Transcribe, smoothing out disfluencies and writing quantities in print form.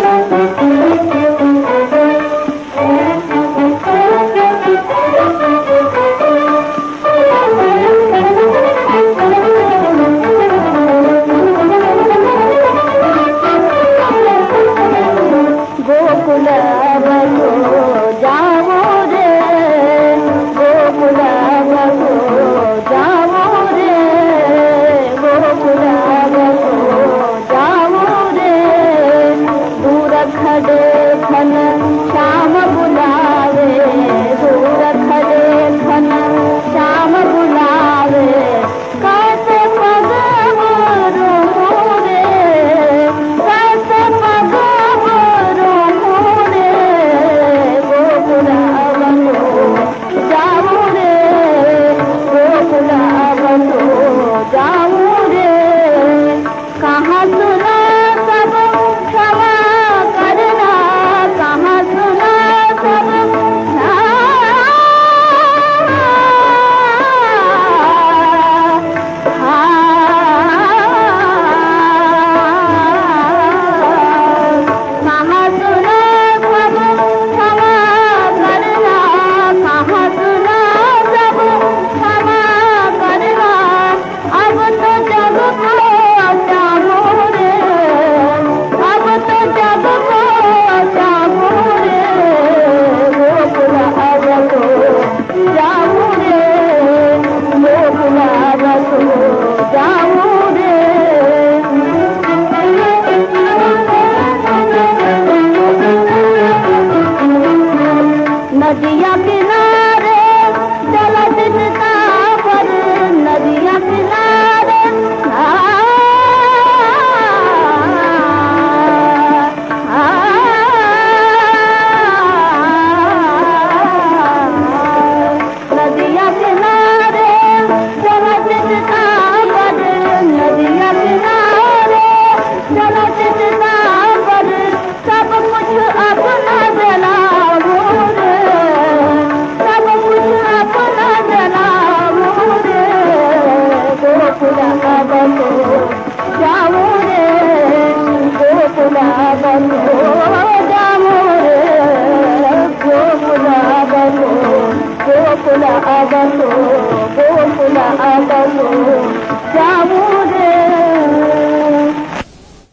नदिया किनारे चला दिखता पर नदिया किनारे नदिया किनारे चला दिखता पर नदिया किनारे चला दिखता पर सब कुछ अपना जना जामो रे गोकुला बनो जामो रे गोकुला बनो गोकुला बनो गोकुला बनो।